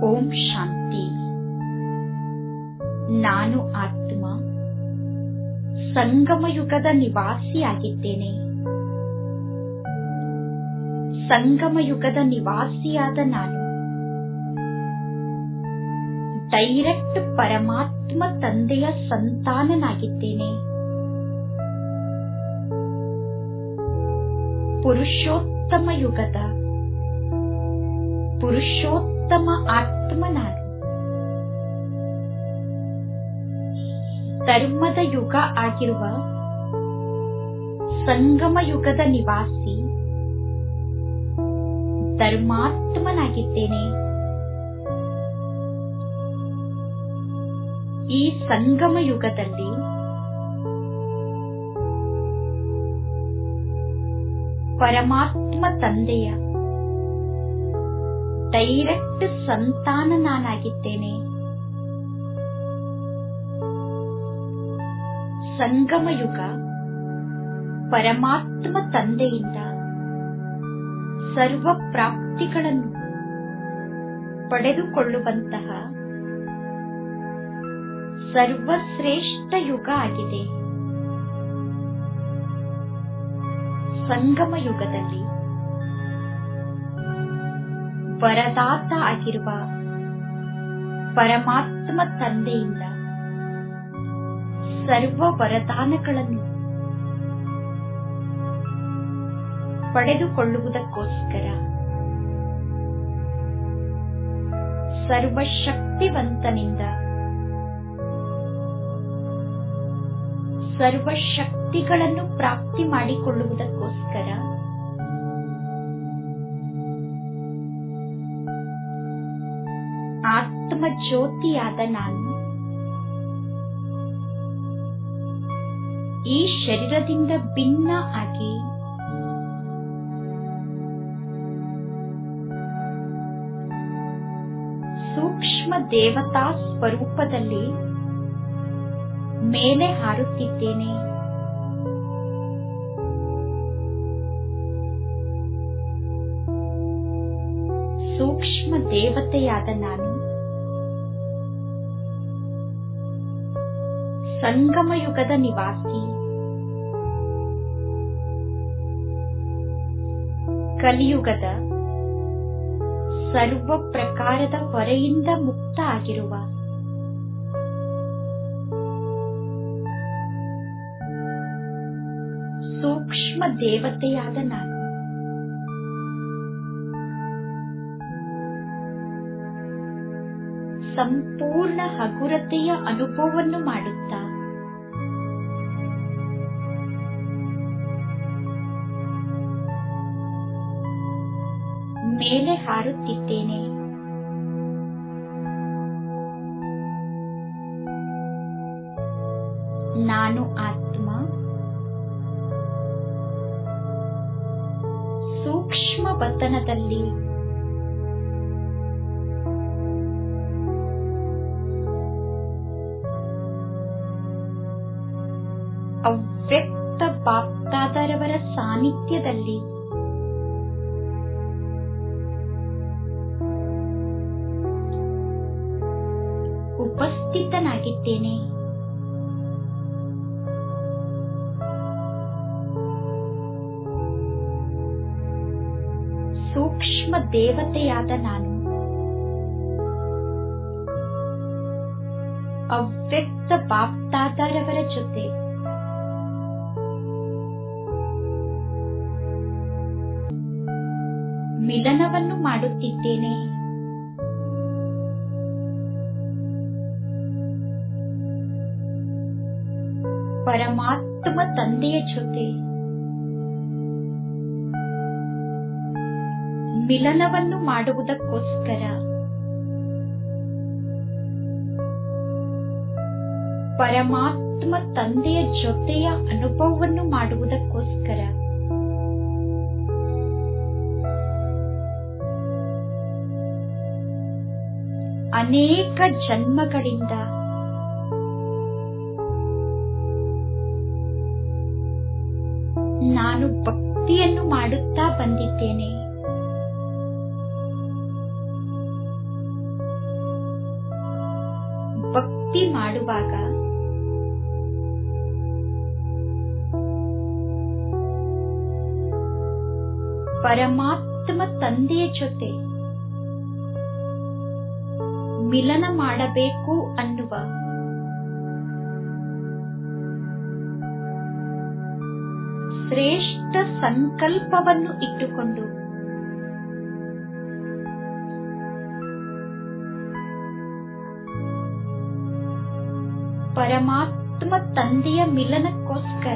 ಓಂ ಶಾಂತಿ. ನಾನು ಆತ್ಮ ಸಂಗಮಯುಗದ ನಿವಾಸಿಯಾಗಿದ್ದೇನೆ. ಸಂಗಮಯುಗದ ನಿವಾಸಿಯಾದ ನಾನು ಡೈರೆಕ್ಟ್ ಪರಮಾತ್ಮ ತಂದೆಯ ಸಂತಾನನಾಗಿದ್ದೇನೆ. ಪುರುಷೋತ್ತಮ ಯುಗದ ಪುರುಷೋತ್ತಮ ಆತ್ಮ ನಾನು. ಧರ್ಮದ ಯುಗ ಆಗಿರುವ ಸಂಗಮ ಯುಗದ ನಿವಾಸಿ ಧರ್ಮಾತ್ಮನಾಗಿದ್ದೇನೆ. ಈ ಸಂಗಮ ಯುಗದಲ್ಲಿ ಪರಮಾತ್ಮ ತಂದೆಯ ಡೈರೆಕ್ಟ್ ಸಂತಾನ ನಾನಾಗಿದ್ದೇನೆ. ಸಂಗಮ ಯುಗ ಪರಮಾತ್ಮ ತಂದೆಯಿಂದ ಸರ್ವ ಪ್ರಾಪ್ತಿಗಳನ್ನು ಪಡೆದುಕೊಳ್ಳುವಂತಹ ಸರ್ವಶ್ರೇಷ್ಠ ಯುಗ ಆಗಿದೆ. ಸಂಗಮ ಯುಗದಲ್ಲಿ ವರದಾತ ಆಗಿರುವ ಪರಮಾತ್ಮ ತಂದೆಯಿಂದ ಸರ್ವ ವರದಾನಗಳನ್ನು ಪಡೆದುಕೊಳ್ಳುವುದಕ್ಕೋಸ್ಕರ ಸರ್ವಶಕ್ತಿವಂತನಿಂದ ಸರ್ವಶಕ್ತಿಗಳನ್ನು ಪ್ರಾಪ್ತಿ ಮಾಡಿಕೊಳ್ಳುವುದಕ್ಕೋಸ್ಕರ ಆತ್ಮ ಜ್ಯೋತಿಯಾದ ನಾನು ಈ ಶರೀರದಿಂದ ಭಿನ್ನ ಆಗಿ ಸೂಕ್ಷ್ಮ ದೇವತಾ ಸ್ವರೂಪದಲ್ಲಿ ಮೇಲೆ ಹಾರುತ್ತಿದ್ದೇನೆ. ಸೂಕ್ಷ್ಮ ದೇವತೆಯಾದ ನಾನು ಸಂಗಮ ಯುಗದ ನಿವಾಸಿ. ಕಲಿಯುಗದ ಸರ್ವ ಪ್ರಕಾರದ ಹೊರೆಯಿಂದ ಮುಕ್ತ ಆಗಿರುವ ಸೂಕ್ಷ್ಮ ದೇವತೆಯಾದ ನಾನು ಸಂಪೂರ್ಣ ಹಗುರತೆಯ ಅನುಭವವನ್ನು ಮಾಡುತ್ತಾ ಮೇಲೆ ಹಾರುತ್ತಿದ್ದೇನೆ. ನಾನು ಆತ್ಮ ಸೂಕ್ಷ್ಮ ವತನದಲ್ಲಿ ಅವ್ಯಕ್ತ ಬಾಪ್ದಾದರವರ ಸಾನ್ನಿಧ್ಯದಲ್ಲಿ ಉಪಸ್ಥಿತನಾಗಿದ್ದೇನೆ. ಸೂಕ್ಷ್ಮ ದೇವತೆಯಾದ ನಾನು ಅವ್ಯಕ್ತ ಬಾಪ್ದಾದರವರ ಜೊತೆ ಮಿಲನವನ್ನು ಮಾಡುತ್ತಿದ್ದೇನೆ. ಪರಮಾತ್ಮ ತಂದೆಯ ಜೊತೆ ಮಿಲನವನ್ನು ಮಾಡುವುದಕ್ಕೋಸ್ಕರ ಪರಮಾತ್ಮ ತಂದೆಯ ಜೊತೆಯ ಅನುಭವವನ್ನು ಮಾಡುವುದಕ್ಕೋಸ್ಕರ ಅನೇಕ ಜನ್ಮಗಳಿಂದ ನಾನು ಭಕ್ತಿಯನ್ನು ಮಾಡುತ್ತಾ ಬಂದಿದ್ದೇನೆ. ಭಕ್ತಿ ಮಾಡುವಾಗ ಪರಮಾತ್ಮ ತಂದೆಯ ಜೊತೆ ಮಿಲನ ಮಾಡಬೇಕು ಅನ್ನುವ ಶ್ರೇಷ್ಠ ಸಂಕಲ್ಪವನ್ನು ಇಟ್ಟುಕೊಂಡು ಪರಮಾತ್ಮ ತಂದೆಯ ಮಿಲನಕ್ಕೋಸ್ಕರ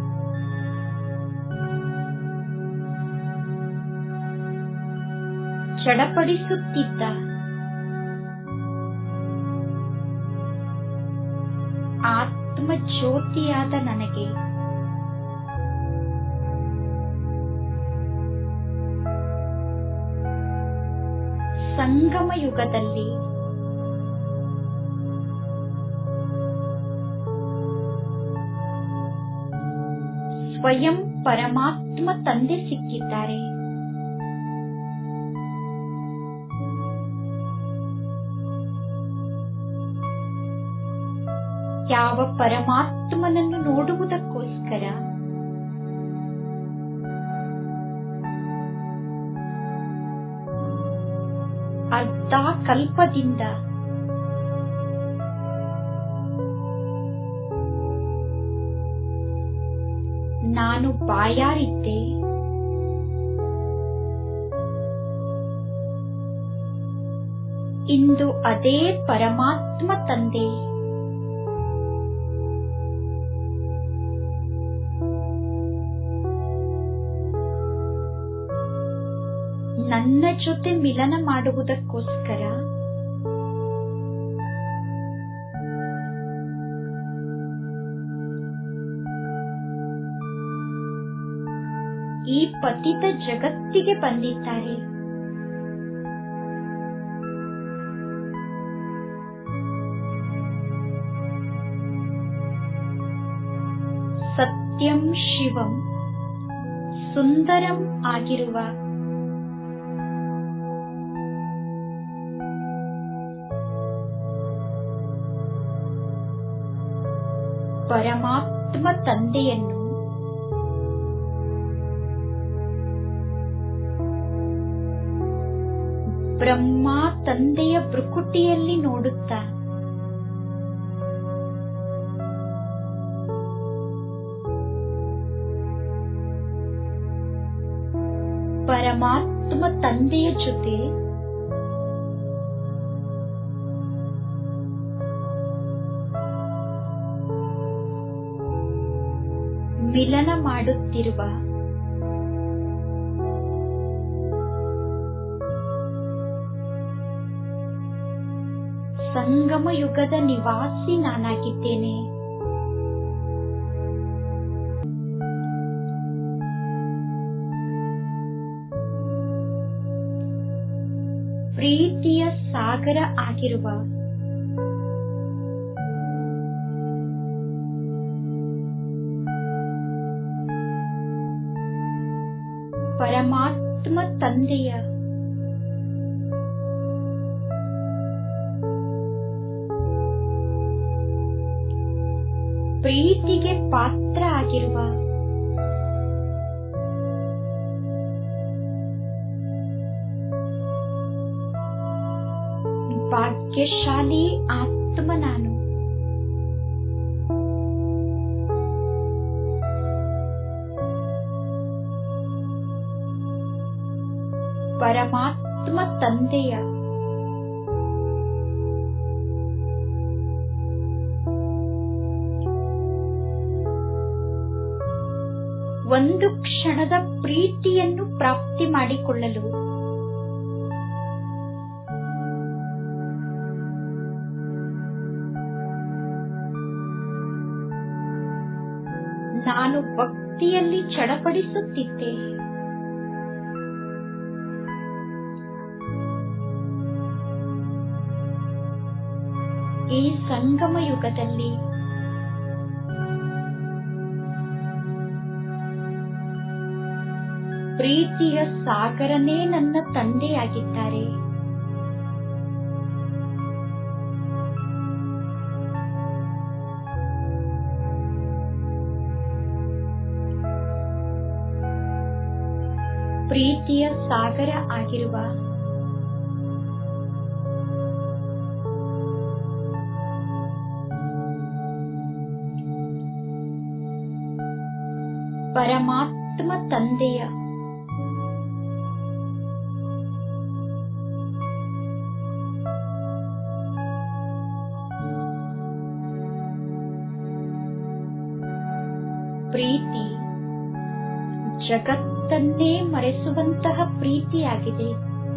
ಚಡಪಡಿಸುತ್ತಿದ್ದ ಆತ್ಮ ಜ್ಯೋತಿಯಾದ ನನಗೆ ಸಂಗಮ ಯುಗದಲ್ಲಿ ಸ್ವಯಂ ಪರಮಾತ್ಮ ತಂದೆ ಸಿಕ್ಕಿದ್ದಾರೆ. ಯಾವ ಪರಮಾತ್ಮನನ್ನು ನೋಡುವುದಕ್ಕೋಸ್ಕರ ಅರ್ಧ ಕಲ್ಪದಿಂದ ನಾನು ಬಾಯಾರಿದ್ದೆ, ಇಂದು ಅದೇ ಪರಮಾತ್ಮ ತಂದೆ ನನ್ನ ಜೊತೆ ಮಿಲನ ಮಾಡುವುದಕ್ಕೋಸ್ಕರ ಈ ಪತಿತ ಜಗತ್ತಿಗೆ ಬಂದಿದ್ದಾರೆ. ಸತ್ಯಂ ಶಿವಂ ಸುಂದರಂ ಆಗಿರುವ ಪರಮಾತ್ಮ ತಂದೆಯನ್ನು ಬ್ರಹ್ಮ ತಂದೆಯ ಭ್ರುಕುಟಿಯಲ್ಲಿ ನೋಡುತ್ತಾ ಪರಮಾತ್ಮ ತಂದೆಯ ಜೊತೆ ಮಿಲನ ಮಾಡುತ್ತಿರುವ ಸಂಗಮ ಯುಗದ ನಿವಾಸಿ ನಾನಾಗಿದ್ದೇನೆ. ಪ್ರೀತಿಯ ಸಾಗರ ಆಗಿರುವ ಪರಮಾತ್ಮ ತಂದೆಯ ಪ್ರೀತಿಗೆ ಪಾತ್ರ ಆಗಿರುವ ಭಾಗ್ಯಶಾಲಿ ಆತ್ಮ ನಾನು. ಪರಮಾತ್ಮ ತಂದೆಯ ಒಂದು ಕ್ಷಣದ ಪ್ರೀತಿಯನ್ನು ಪ್ರಾಪ್ತಿ ಮಾಡಿಕೊಳ್ಳಲು ನಾನು ಭಕ್ತಿಯಲ್ಲಿ ಚಡಪಡಿಸುತ್ತಿದ್ದೆ. ಈ ಸಂಗಮ ಯುಗದಲ್ಲಿ ಪ್ರೀತಿಯ ಸಾಗರನೇ ನನ್ನ ತಂದೆಯಾಗಿದ್ದಾರೆ. ಪ್ರೀತಿಯ ಸಾಗರ ಆಗಿರುವ ಪರಮಾತ್ಮ ತಂದೆಯ ಪ್ರೀತಿ ಜಗತ್ತನ್ನೇ ಮರೆಸುವಂತಹ ಪ್ರೀತಿಯಾಗಿದೆ.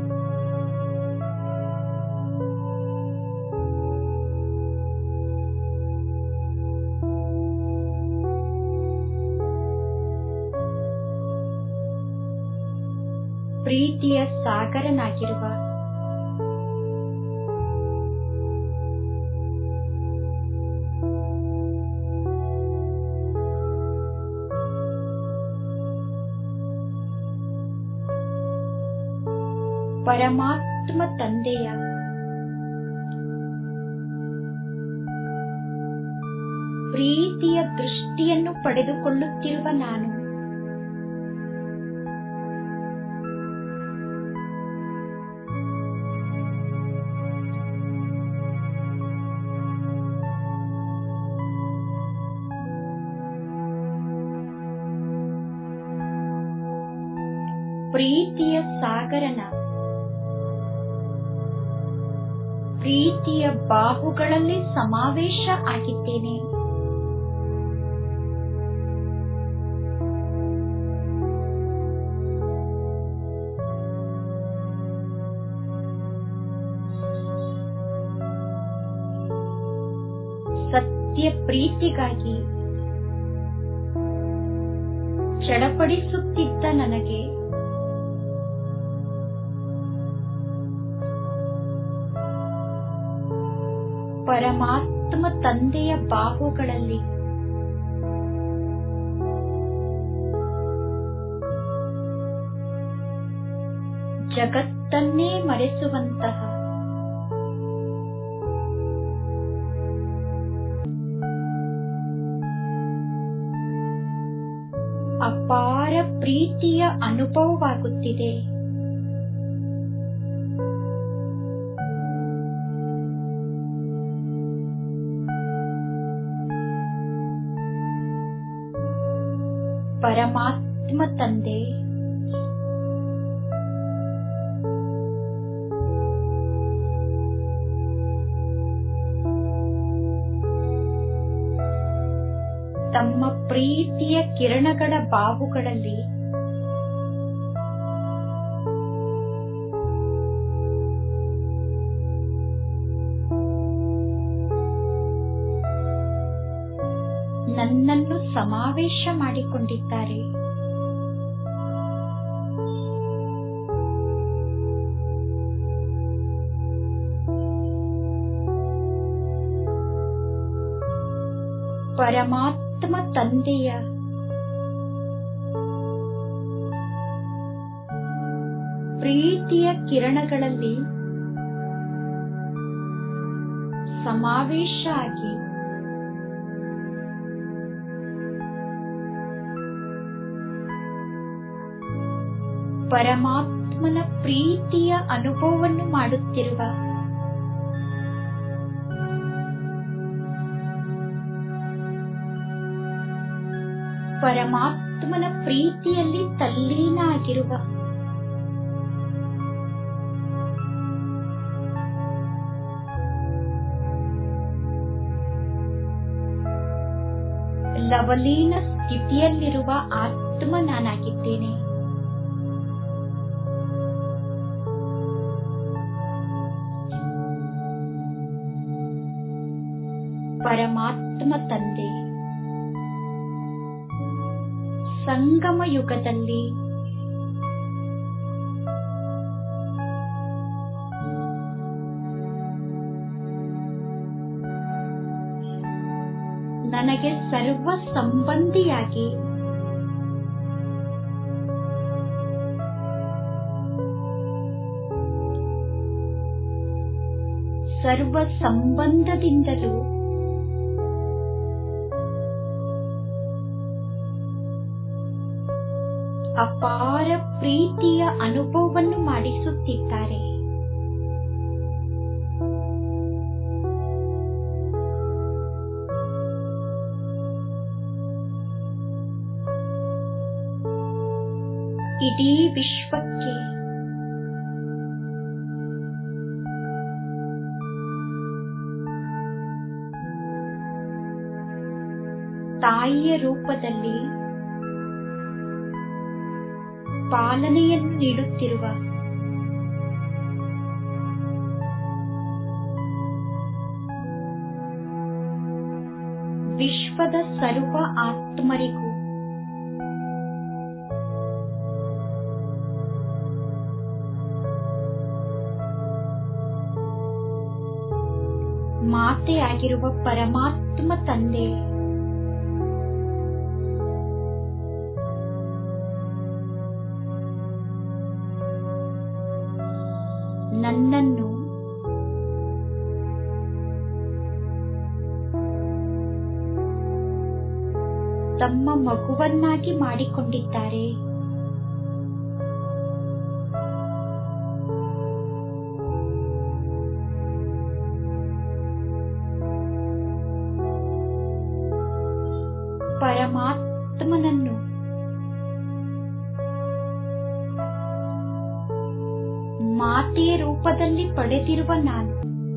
ಪ್ರೀತಿಯ ಸಾಗರನಾಗಿರುವ ಪರಮಾತ್ಮ ತಂದೆಯ ಪ್ರೀತಿಯ ದೃಷ್ಟಿಯನ್ನು ಪಡೆದುಕೊಳ್ಳುತ್ತಿರುವ ನಾನು ಪ್ರೀತಿಯ ಸಾಗರನ ಪ್ರೀತಿಯ ಬಾಹುಗಳಲ್ಲಿ ಸಮಾವೇಶ ಆಗಿದ್ದೇನೆ. ಸತ್ಯ ಪ್ರೀತಿಗಾಗಿ ಚಡಪಡಿಸುತ್ತಿದ್ದ ನನಗೆ ಪರಮಾತ್ಮ ತಂದೆಯ ಬಾಹುಗಳಲ್ಲಿ ಜಗತ್ತನ್ನೇ ಮರೆಸುವಂತಹ ಅಪಾರ ಪ್ರೀತಿಯ ಅನುಭವವಾಗುತ್ತಿದೆ. ಪರಮಾತ್ಮ ತಂದೆ ತಮ್ಮ ಪ್ರೀತಿಯ ಕಿರಣಗಳ ಬಾಹುಗಳಲ್ಲಿ ನನ್ನನ್ನು ಸಮಾವೇಶ ಮಾಡಿಕೊಂಡಿದ್ದಾರೆ. ಪರಮಾತ್ಮ ತಂದೆಯ ಪ್ರೀತಿಯ ಕಿರಣಗಳಲ್ಲಿ ಸಮಾವೇಶ ಆಗಿ ಪರಮಾತ್ಮನ ಪ್ರೀತಿಯ ಅನುಭವವನ್ನು ಮಾಡುತ್ತಿರುವ ಪರಮಾತ್ಮನ ಪ್ರೀತಿಯಲ್ಲಿ ತಲ್ಲೀನ ಆಗಿರುವ ಲವಲೀನ ಸ್ಥಿತಿಯಲ್ಲಿರುವ ಆತ್ಮ ನಾನಾಗಿದ್ದೇನೆ. ಪರಮಾತ್ಮ ತಂದೆ ಸಂಗಮ ಯುಗದಲ್ಲಿ ನನಗೆ ಸರ್ವ ಸಂಬಂಧಿಯಾಗಿ ಸರ್ವ ಸಂಬಂಧದಿಂದಲೂ ಅಪಾರ ಪ್ರೀತಿಯ ಅನುಭವವನ್ನು ಮಾಡಿಸುತ್ತಿದ್ದಾರೆ. ಇಡೀ ವಿಶ್ವಕ್ಕೆ ತಾಯಿಯ ರೂಪದಲ್ಲಿ ಪಾಲನೆಯನ್ನು ನೀಡುತ್ತಿರುವ ವಿಶ್ವದ ಸರ್ವ ಆತ್ಮರಿಗೂ ಮಾತೆಯಾಗಿರುವ ಪರಮಾತ್ಮ ತಂದೆ ನನ್ನನ್ನು ತಮ್ಮ ಮಗುವನ್ನಾಗಿ ಮಾಡಿಕೊಂಡಿದ್ದಾರೆ. ಪರಮಾತ್ಮನನ್ನು ಮಾತೆಯ ರೂಪದಲ್ಲಿ ಪಡೆದಿರುವ ನಾನು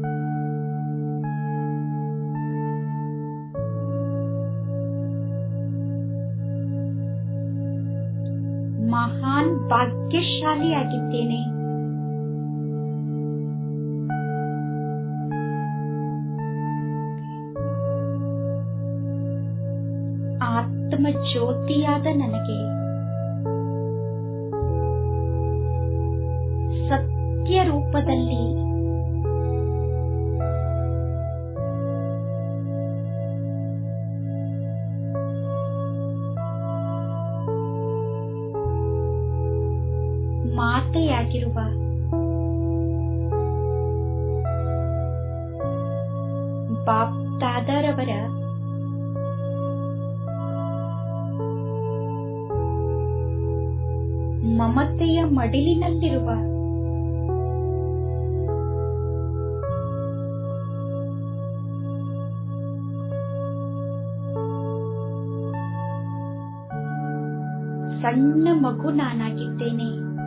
ಮಹಾನ್ ಭಾಗ್ಯಶಾಲಿಯಾಗಿದ್ದೇನೆ. ಆತ್ಮ ಜ್ಯೋತಿಯಾದ ನನಗೆ ಸತ್ಯ ರೂಪದಲ್ಲಿ ಮಾತೆಯಾಗಿರುವ ಬಾಪ್ ದಾದಾರವರ ಮಮತೆಯ ಮಡಿಲಿನಲ್ಲಿರುವ ಸಣ್ಣ ಮಗು ನಾನಾಗಿದ್ದೇನೆ.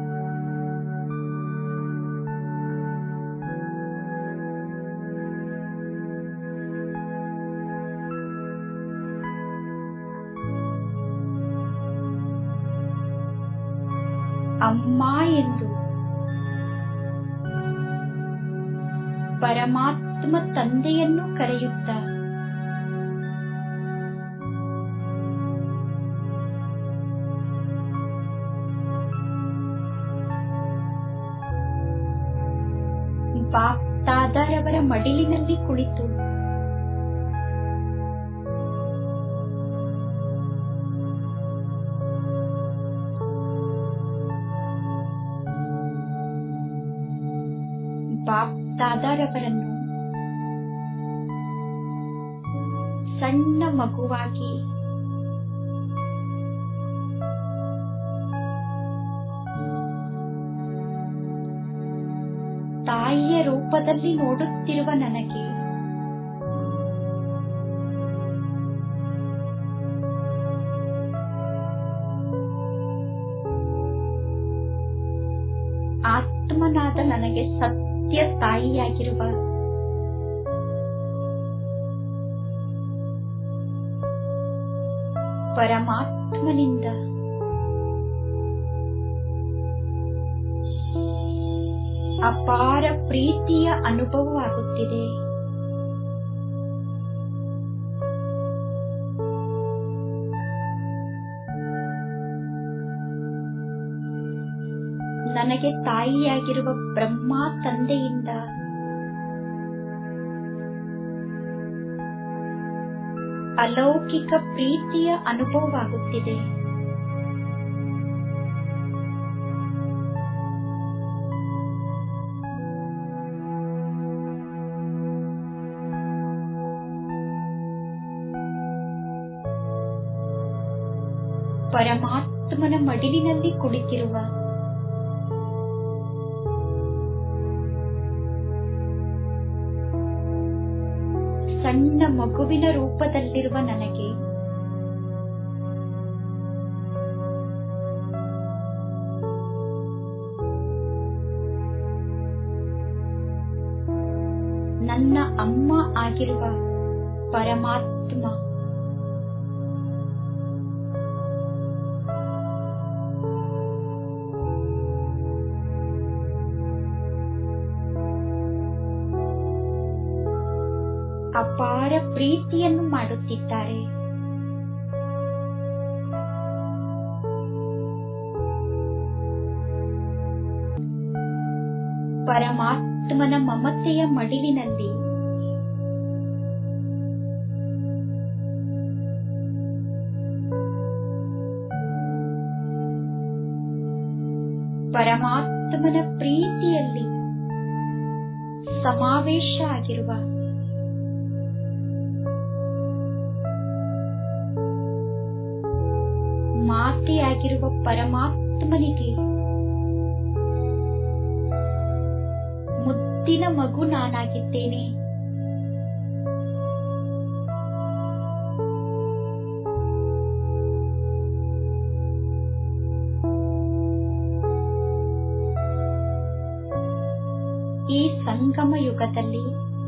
ಅಮ್ಮ ಎಂದು ಪರಮಾತ್ಮ ತಂದೆಯನ್ನು ಕರೆಯುತ್ತ ಬಾಪ್ ದಾದಾರವರ ಮಡಿಲಿನಲ್ಲಿ ಕುಳಿತು ಬಾಪ್ ದಾದಾರವರನ್ನು ಸಣ್ಣ ಮಗುವಾಗಿ ತಾಯಿಯ ರೂಪದಲ್ಲಿ ನೋಡುತ್ತಿರುವ ನನಗೆ ಆತ್ಮನಾದ ನನಗೆ ಸತ್ಯ ತಾಯಿಯಾಗಿರುವ ಪರಮಾತ್ಮನಿಂದ ಅಪಾರ ಪ್ರೀತಿಯ ಅನುಭವವಾಗುತ್ತಿದೆ. ನನಗೆ ತಾಯಿಯಾಗಿರುವ ಬ್ರಹ್ಮ ತಂದೆಯಿಂದ ಅಲೌಕಿಕ ಪ್ರೀತಿಯ ಅನುಭವವಾಗುತ್ತಿದೆ. ಪರಮಾತ್ಮನ ಮಡಿಲಿನಲ್ಲಿ ಕುಳಿತಿರುವ ಸಣ್ಣ ಮಗುವಿನ ರೂಪದಲ್ಲಿರುವ ನನಗೆ ನನ್ನ ಅಮ್ಮ ಆಗಿರುವ ಪರಮಾತ್ಮ ಅಪಾರ ಪ್ರೀತಿಯನ್ನು ಮಾಡುತ್ತಿದ್ದಾರೆ. ಪರಮಾತ್ಮನ ಮಮತೆಯ ಮಡಿಲಿನಲ್ಲಿ ಪರಮಾತ್ಮನ ಪ್ರೀತಿಯಲ್ಲಿ ಸಮಾವೇಶ ಆಗಿರುವ ಮಾತೆಯಾಗಿರುವ ಪರಮಾತ್ಮನಿಗೆ ಮುದ್ದಿನ ಮಗು ನಾನಾಗಿದ್ದೇನೆ. ಈ ಸಂಗಮ ಯುಗದಲ್ಲಿ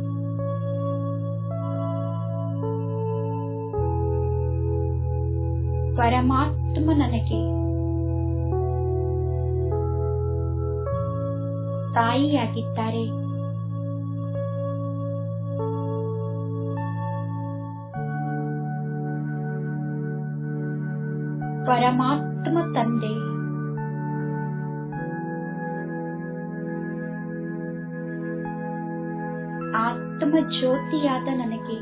ಪರಮಾತ್ಮ ನನಗೆ ತಾಯಿಯಾಗಿದ್ದಾರೆ. ಪರಮಾತ್ಮ ತಂದೆ ಆತ್ಮ ಜ್ಯೋತಿಯಾದ ನನಗೆ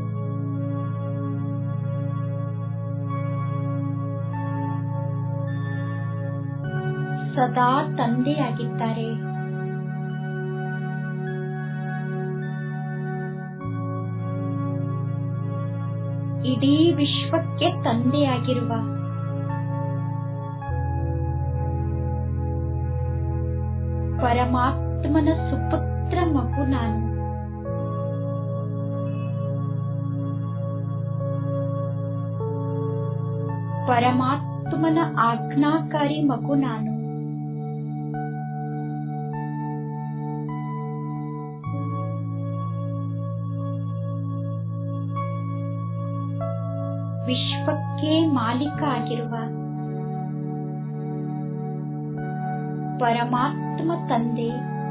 ಸದಾ ತಂದೆಯಾಗಿದ್ದಾರೆ. ಇಡೀ ವಿಶ್ವಕ್ಕೆ ತಂದೆಯಾಗಿರುವ ಪರಮಾತ್ಮನ ಸುಪುತ್ರ ಮಗು ನಾನು. ಪರಮಾತ್ಮನ ಆಜ್ಞಾಕಾರಿ ಮಗು ನಾನು. ವಿಶ್ವಕ್ಕೆ ಮಾಲೀಕ ಆಗಿರುವ ಪರಮಾತ್ಮ ತಂದೆ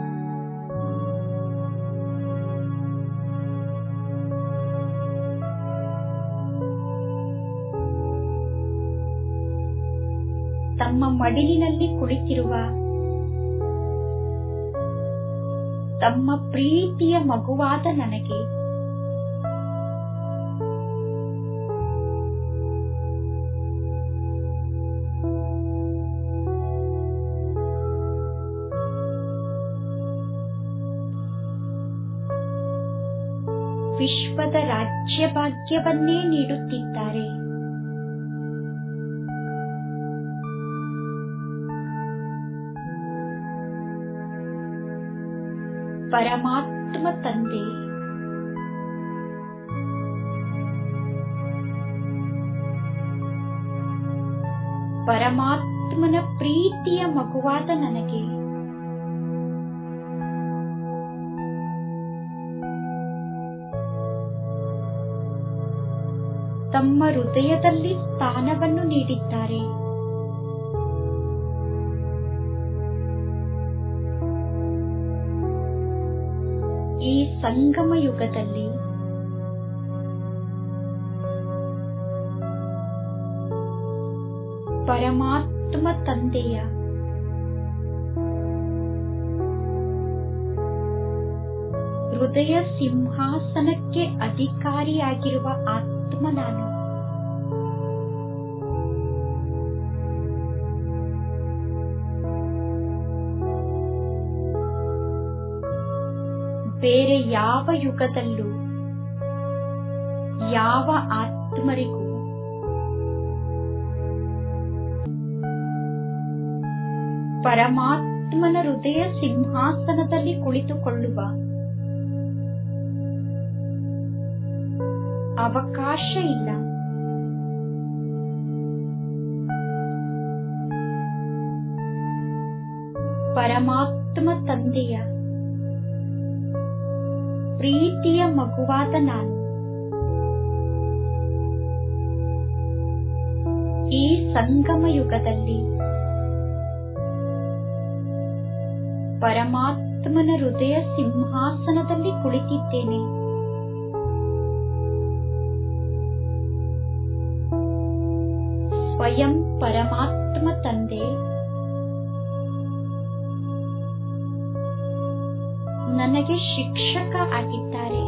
ತಮ್ಮ ಮಡಿಲಿನಲ್ಲಿ ಕುಳಿತಿರುವ ತಮ್ಮ ಪ್ರೀತಿಯ ಮಗುವಾದ ನನಗೆ ವಿಶ್ವದ ರಾಜ್ಯ ಭಾಗ್ಯವನ್ನೇ ನೀಡುತ್ತಿದ್ದಾರೆ. ಪರಮಾತ್ಮ ತಂದೆ ಪರಮಾತ್ಮನ ಪ್ರೀತಿಯ ಮಗುವಾದ ನನಗೆ ತಮ್ಮ ಹೃದಯದಲ್ಲಿ ಸ್ಥಾನವನ್ನು ನೀಡಿದ್ದಾರೆ. ಈ ಸಂಗಮ ಯುಗದಲ್ಲಿ ಪರಮಾತ್ಮ ತಂದೆಯ ಹೃದಯ ಸಿಂಹಾಸನಕ್ಕೆ ಅಧಿಕಾರಿಯಾಗಿರುವ ಆತ್ಮ ನಾನು. ಬೇರೆ ಯಾವ ಯುಗದಲ್ಲೂ ಯಾವ ಆತ್ಮರಿಗೂ ಪರಮಾತ್ಮನ ಹೃದಯ ಸಿಂಹಾಸನದಲ್ಲಿ ಕುಳಿತುಕೊಳ್ಳುವ ಅವಕಾಶ ಇಲ್ಲ. ಪರಮಾತ್ಮ ತಂದೆಯ ಪ್ರೀತಿಯ ಮಗುವಾದ ನಾನು ಈ ಸಂಗಮ ಯುಗದಲ್ಲಿ ಪರಮಾತ್ಮನ ಹೃದಯ ಸಿಂಹಾಸನದಲ್ಲಿ ಕುಳಿತಿದ್ದೇನೆ. ಸ್ವಯಂ ಪರಮಾತ್ಮ ತಂದೆ ನನಗೆ ಶಿಕ್ಷಕ ಆಗಿದ್ದಾರೆ.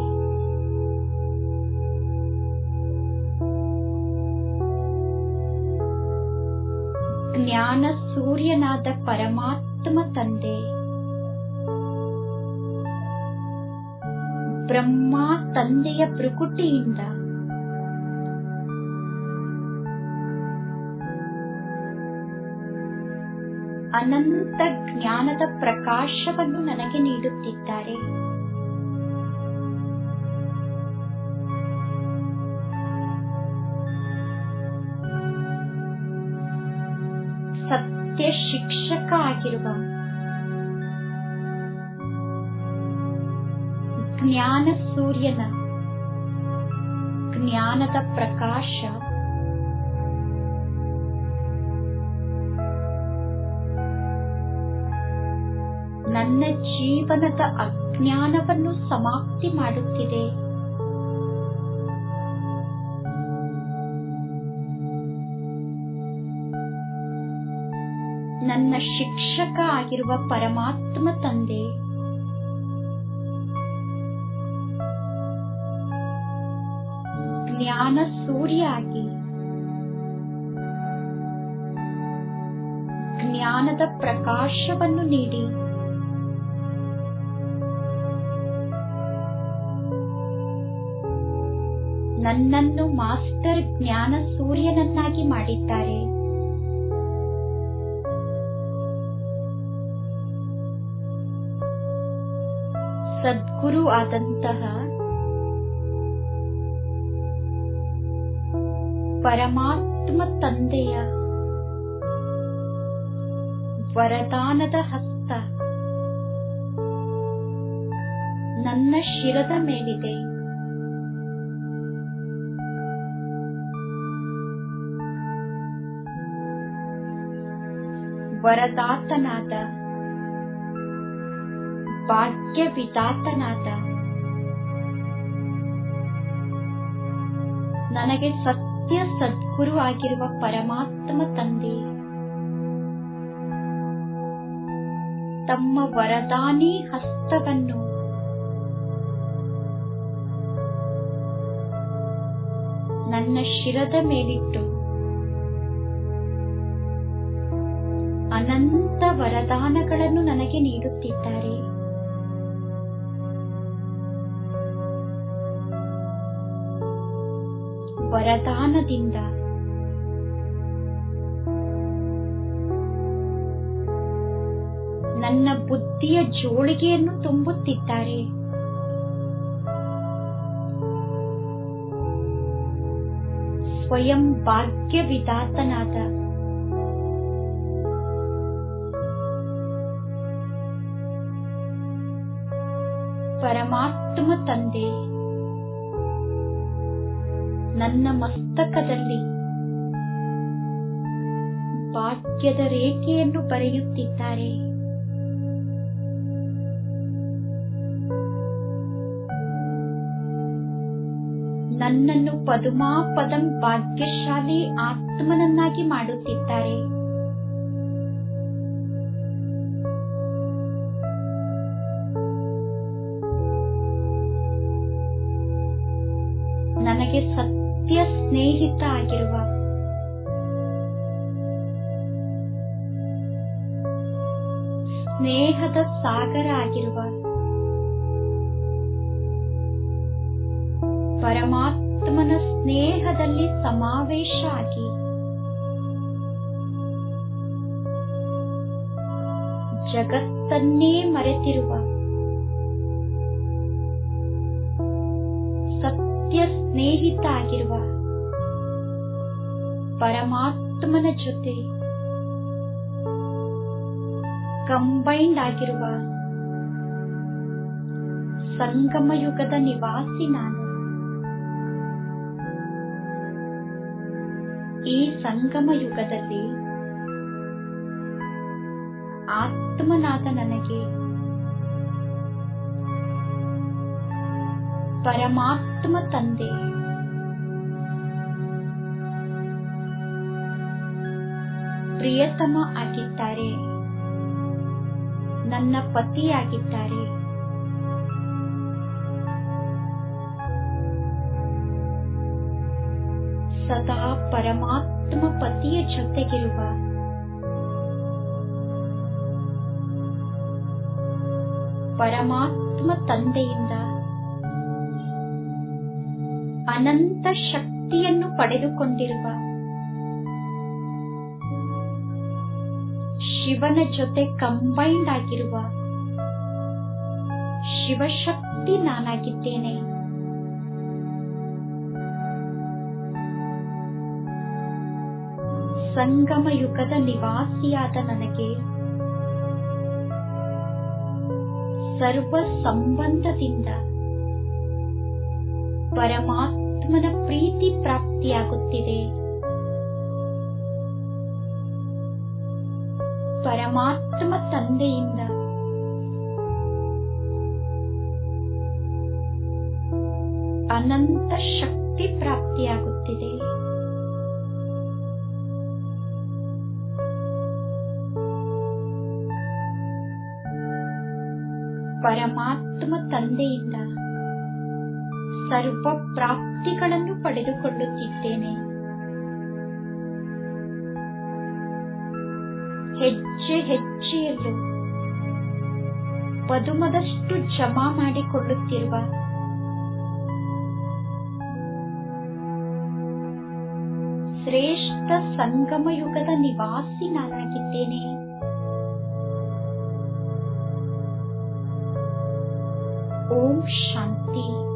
ಜ್ಞಾನ ಸೂರ್ಯನಾದ ಪರಮಾತ್ಮ ತಂದೆ ಬ್ರಹ್ಮ ತಂದೆಯ ಭೃಕುಟಿಯಿಂದ ಅನಂತ ಜ್ಞಾನದ ಪ್ರಕಾಶವನ್ನು ನನಗೆ ನೀಡುತ್ತಿದ್ದಾರೆ. ಸತ್ಯ ಶಿಕ್ಷಕ ಆಗಿರುವ ಜ್ಞಾನ ಸೂರ್ಯನ ಜ್ಞಾನದ ಪ್ರಕಾಶ ನನ್ನ ಜೀವನದ ಅಜ್ಞಾನವನ್ನು ಸಮಾಪ್ತಿ ಮಾಡುತ್ತಿದೆ. ನನ್ನ ಶಿಕ್ಷಕ ಆಗಿರುವ ಪರಮಾತ್ಮ ತಂದೆ ಜ್ಞಾನ ಸೂರ್ಯ ಆಗಿ ಜ್ಞಾನದ ಪ್ರಕಾಶವನ್ನು ನೀಡಿ ನನ್ನನ್ನು ಮಾಸ್ಟರ್ ಜ್ಞಾನ ಸೂರ್ಯನನ್ನಾಗಿ ಮಾಡಿದ್ದಾರೆ. ಸದ್ಗುರು ಆದಂತಹ ಪರಮಾತ್ಮ ತಂದೆಯ ವರದಾನದ ಹಸ್ತ ನನ್ನ ಶಿರದ ಮೇಲಿದೆ. ವರದಾತನಾದ ಭಾಗ್ಯ ವಿಧಾತನಾದ ನನಗೆ ಸತ್ಯ ಸದ್ಗುರು ಆಗಿರುವ ಪರಮಾತ್ಮ ತಂದೆ ತಮ್ಮ ವರದಾನಿ ಹಸ್ತವನ್ನು ನನ್ನ ಶಿರದ ಮೇಲಿಟ್ಟು ಅನಂತ ವರದಾನಗಳನ್ನು ನನಗೆ ನೀಡುತ್ತಿದ್ದಾರೆ. ವರದಾನದಿಂದ ನನ್ನ ಬುದ್ಧಿಯ ಜೋಳಿಗೆಯನ್ನು ತುಂಬುತ್ತಿದ್ದಾರೆ. ಸ್ವಯಂ ಭಾಗ್ಯ ವಿಧಾತನಾದ ಪರಮಾತ್ಮ ತಂದೆ ನನ್ನ ಮಸ್ತಕದಲ್ಲಿ ಭಾಗ್ಯದ ರೇಖೆಯನ್ನು ಬರೆಯುತ್ತಿದ್ದಾರೆ. ನನ್ನನ್ನು ಪದುಮಾಪದಂ ಭಾಗ್ಯಶಾಲಿ ಆತ್ಮನನ್ನಾಗಿ ಮಾಡುತ್ತಿದ್ದಾರೆ. ನನಗೆ ಸತ್ಯ ಸ್ನೇಹಿತ ಆಗಿರುವ ಸ್ನೇಹದ ಸಾಗರ ಆಗಿರುವ ಪರಮಾತ್ಮನ ಸ್ನೇಹದಲ್ಲಿ ಸಮಾವೇಶ ಆಗಿ ಜಗತ್ತನ್ನೇ ಮರೆತಿರುವ ಸತ್ಯ ಸ್ನೇಹಿತ ಆಗಿರುವ ಪರಮಾತ್ಮನ ಜೊತೆ ಕಂಬೈಂಡ್ ಆಗಿರುವ ಸಂಗಮ ಯುಗದ ನಿವಾಸಿ ನಾನು. ಈ ಸಂಗಮ ಯುಗದಲ್ಲಿ ಆತ್ಮನಾದ ನನಗೆ ಪರಮಾತ್ಮ ತಂದೆ ಪ್ರಿಯತಮ ಆಗಿದ್ದಾರೆ, ನನ್ನ ಪತಿಯಾಗಿದ್ದಾರೆ. ಸದಾ ಪರಮಾತ್ಮ ಪತಿಯ ಜೊತೆಗಿರುವ ಪರಮಾತ್ಮ ತಂದೆಯಿಂದ ಅನಂತ ಶಕ್ತಿಯನ್ನು ಪಡೆದುಕೊಂಡಿರುವ ಶಿವನ ಜೊತೆ ಕಂಬೈಂಡ್ ಆಗಿರುವ ಶಿವಶಕ್ತಿ ನಾನಾಗಿದ್ದೇನೆ. ಸಂಗಮ ಯುಗದ ನಿವಾಸಿಯಾದ ನನಗೆ ಸರ್ವ ಸಂಬಂಧದಿಂದ ಪರಮಾತ್ಮನ ಪ್ರೀತಿ ಪ್ರಾಪ್ತಿಯಾಗುತ್ತಿದೆ. ಪರಮಾತ್ಮ ತಂದೆಯಿಂದ ಅನಂತ ಶಕ್ತಿ ಪ್ರಾಪ್ತಿಯಾಗುತ್ತಿದೆ. ಪರಮಾತ್ಮ ತಂದೆಯಿಂದ ಸರ್ವ ಪ್ರಾಪ್ತಿಗಳನ್ನು ಪಡೆದುಕೊಳ್ಳುತ್ತಿದ್ದೇನೆ. ಹೆಜ್ಜೆ ಹೆಜ್ಜೆಯಲ್ಲೂ ಪದುಮದಷ್ಟು ಜಮಾ ಮಾಡಿಕೊಳ್ಳುತ್ತಿರುವ ಶ್ರೇಷ್ಠ ಸಂಗಮ ಯುಗದ ನಿವಾಸಿ ನಾನಾಗಿದ್ದೇನೆ. ಓಂ ಶಾಂತಿ.